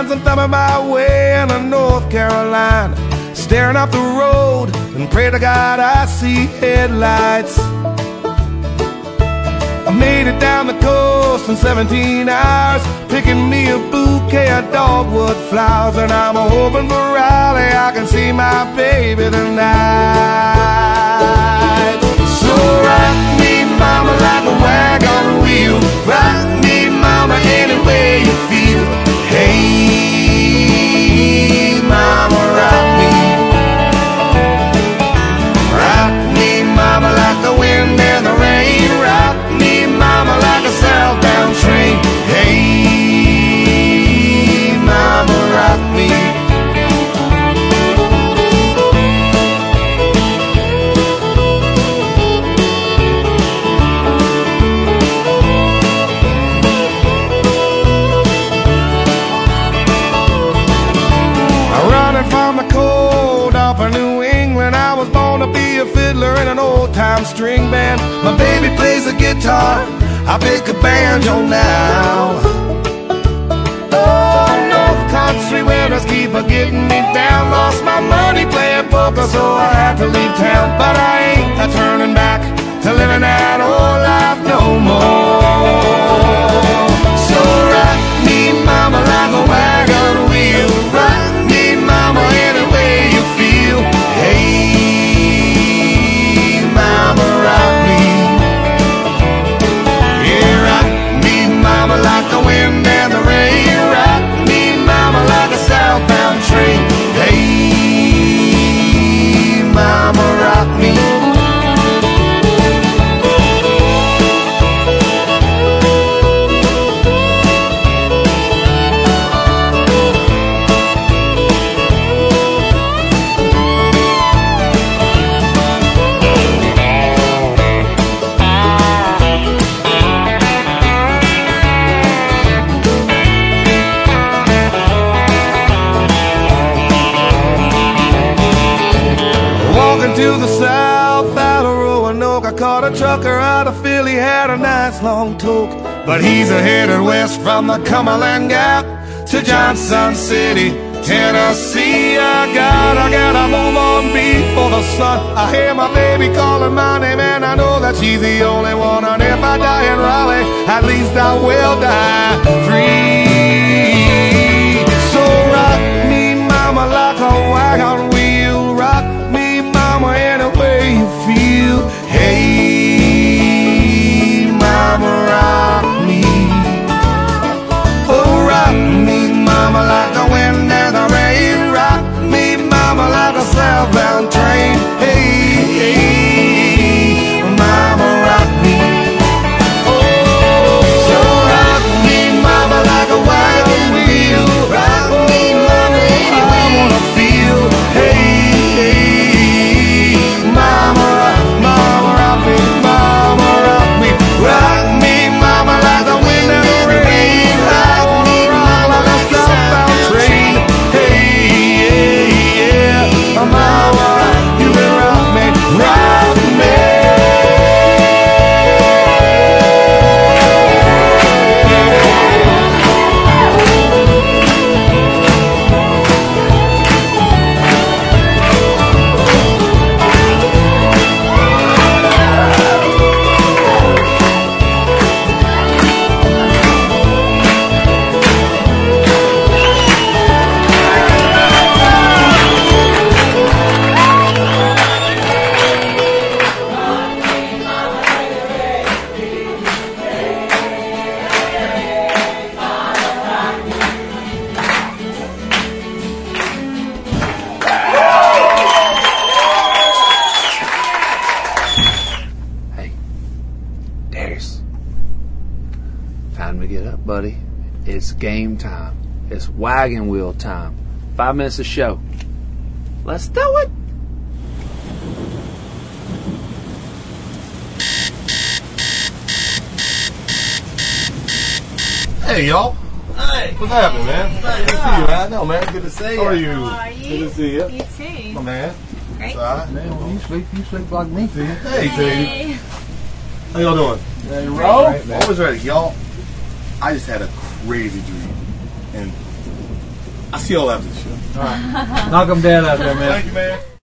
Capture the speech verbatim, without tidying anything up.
find some thumbing my way into North Carolina, staring up the road and pray to God I see headlights. I made it down the coast in seventeen hours, picking me a bouquet of dogwood flowers, and I'm hoping for Raleigh I can see my baby tonight. So rock me, mama, like a wagon wheel. Rock me, mama, any way you feel. Hey, mama, rock me. Rock me, mama, like the wind and the rain. Rock me, mama, like a southbound train. Hey, mama, rock me. From the cold off of New England, I was born to be a fiddler in an old-time string band. My baby plays the guitar, I pick a banjo now. Oh, North Country winters keep a getting me down. Lost my money playing poker, so I had to leave town. But I ain't a turning back to living that old life no more. So rock me, mama, like a wagon wheel. Rock mama, any way you feel. Hey, mama, rock me. Yeah, rock me, mama, like the wind and the rain. Rock me, mama, like a southbound train. Hey, mama, rock me. To the south out of Roanoke, I caught a trucker out of Philly, had a nice long toke. But he's a headed west from the Cumberland Gap to Johnson City, Tennessee. I gotta, gotta move on before the sun. I hear my baby calling my name, and I know that she's the only one. And if I die in Raleigh, at least I will die free. So rock me, mama, like a wagon wheel. Rock me, mama, any way you feel. Hey, mama, rock me. Oh, rock me, mama, like the wind and the rain. Rock me, mama, like a southbound train. Hey, hey, mama, rock me. Oh, so rock me, mama, like a wagon wheel. Rock me, mama, any way I wanna feel. Hey, mama, rock, mama, rock me, mama, rock me, rock me, mama, like the wind and the rain. Rock me, mama, like a southbound train. Hey, yeah, yeah, mama, you can rock me, rock me. Time to get up, buddy. It's game time. It's wagon wheel time. Five minutes of show. Let's do it. Hey, y'all. Hey. What's happening, man? Hey, Good to see you, man. I know, man. Good to see you. How are you? How are you? Good to see you. You too. My man. Great. It's all right. Man, when you sleep, you sleep like me. Hey, Hey. T. How y'all doing? Ready to roll? Right, always ready. Y'all, I just had a crazy dream. And I'll see y'all after the show. All right. Knock them dead out there, man. Thank you, man.